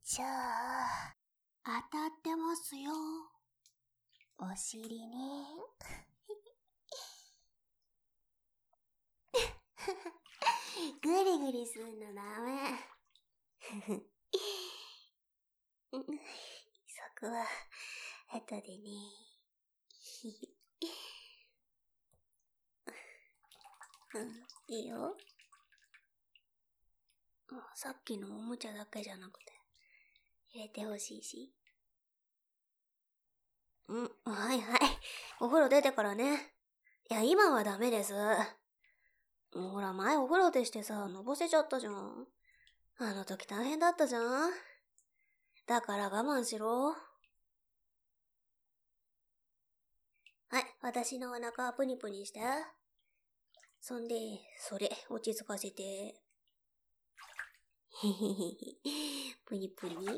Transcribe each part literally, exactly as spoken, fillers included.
じゃあ、当たってますよ。お尻に。ぐりぐりすんのダメ。そこは、後でね。うん、いいよ。さっきのおもちゃだけじゃなくて、入れてほしいし。うん、はいはい。お風呂出てからね。いや、今はダメです。ほら、前お風呂でしてさ、のぼせちゃったじゃん。あの時大変だったじゃん。だから我慢しろ。はい、私のお腹プニプニして。そんで、それ、落ち着かせて。へへへへ、プニプニ。うん、うん、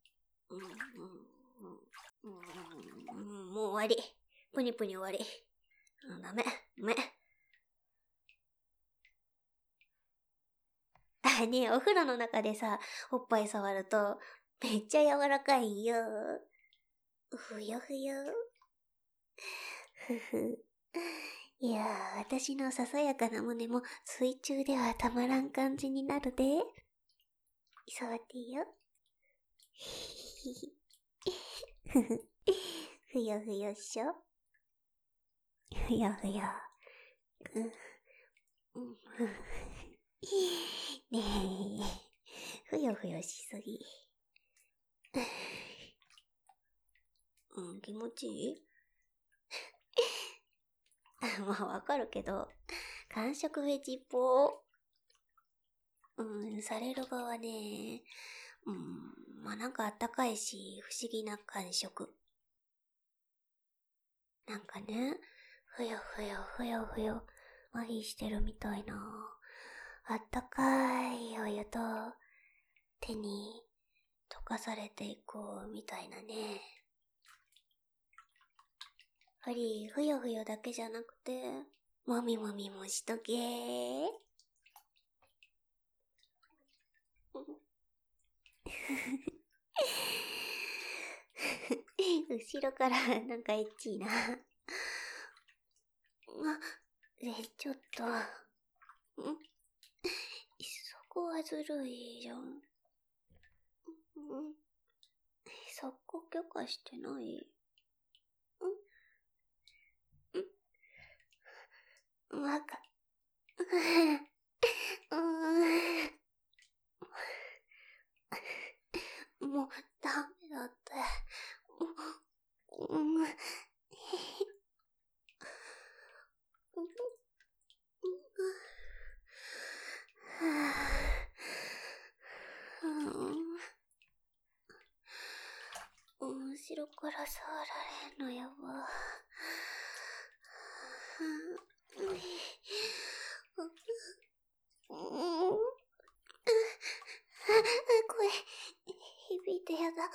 うん、うん、もう終わり。プニプニ終わり。うん、ダメ、ダメ。あ、ねえ、お風呂の中でさ、おっぱい触ると、めっちゃ柔らかいよ。ふよふよ。ふふ。いやー、私のささやかな胸も水中ではたまらん感じになるで。触っていいよ。ふふ。ふよふよっしょ。ふよふよ。うん。ねえ、ふよふよしすぎ。うん、気持ちいい？まあわかるけど、感触フェチっぽ。うん、される側ね、うん、まあなんかあったかいし、不思議な感触。なんかね、ふよふよふよふよ、麻痺してるみたいな。あったかいお湯と、手に溶かされていくみたいなね。やっぱり、ふよふよだけじゃなくて、もみもみもしとけー。後ろからなんかエッチーな。あ、え、ちょっと。ん？そこはずるいじゃん。ん？そこ許可してない？ん？ん？わか、うーん。もう、ダメだって。うん。後ろから触られんのやば。声、響いてやだ。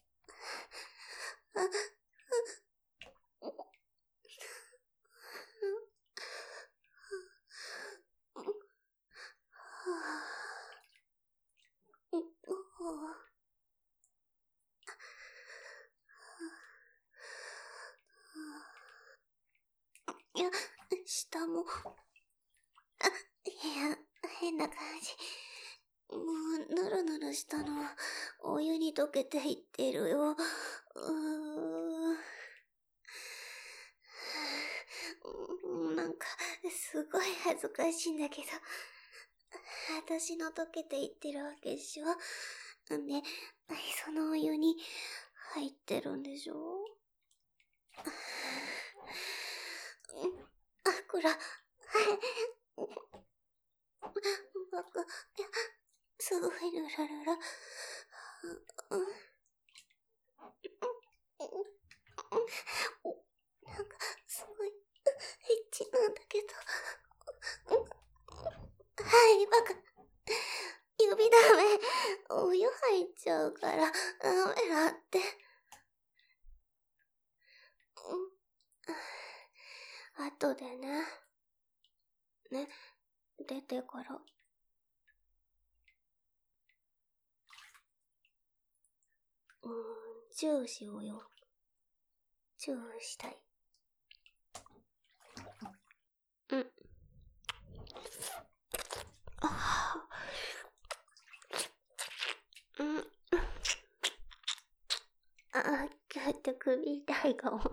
いや、下も、あ、いや、変な感じ。もう、ぬるぬるしたの、お湯に溶けていってるよ。うーん。なんか、すごい恥ずかしいんだけど、私の溶けていってるわけでしょ。で、そのお湯に入ってるんでしょ。あ、こら、バカ、いや、すごいルラルラ。なんか、すごい、エッチなんだけど。はい、バカ。指ダメ。お湯入っちゃうから、ダメだって。後でね。ね、出てから。 チューしようよ。チューしたい。うん。あーうん。あ、ちょっと首痛いかも。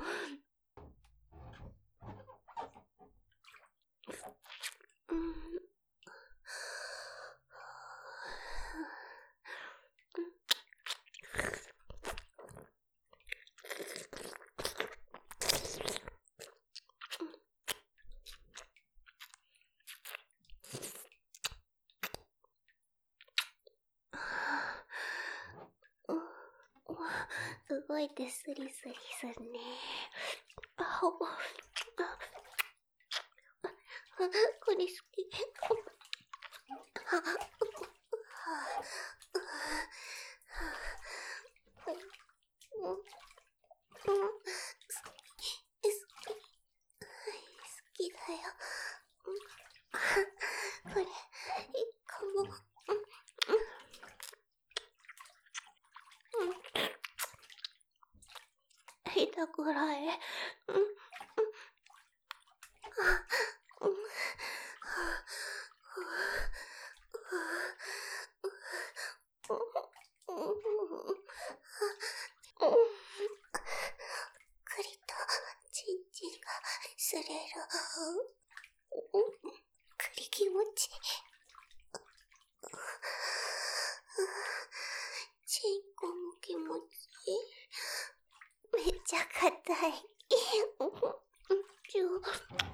うん。すごい手スリスリするね。あ、お、あ、これ好き。あ、うん、うん、好きだよ。これ、いいかも。うん、うん。痛くない。うん、うん。うん。くりとチンチンがすれる。くり気持ちいい。チンコも気持ちいい。めっちゃ硬い。ちょ、うん、うん、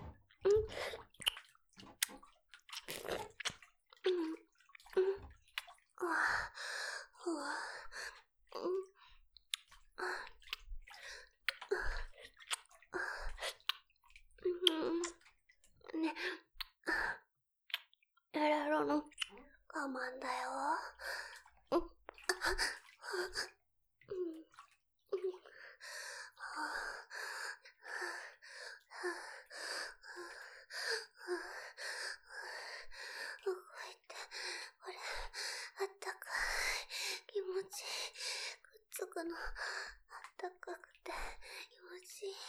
うん、あ、うわ、うん、あ、うん、ね、やらろの我慢だよ。うん、うん、動いて、これ、あったかい、気持ちいい、くっつくの、あったかくて、気持ちいい。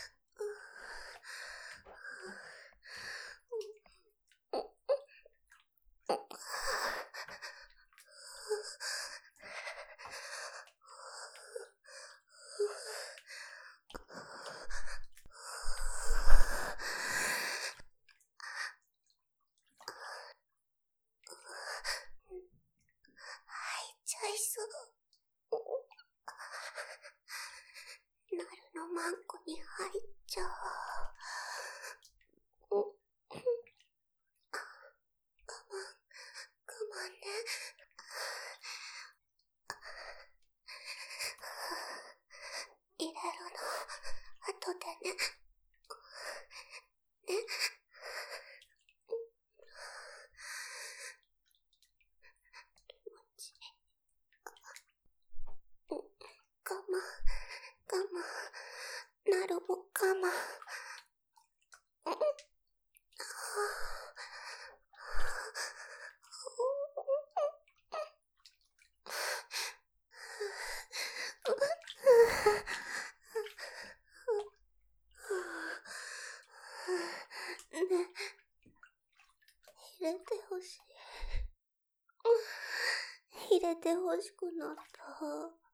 入っちゃいそう。なるのマンコに入っちゃう。我慢、我慢ね。入れるの、後でね。ね。気持ちいい。我慢、我慢、なるも我慢。ね、入れてほしい。入れてほしくなった。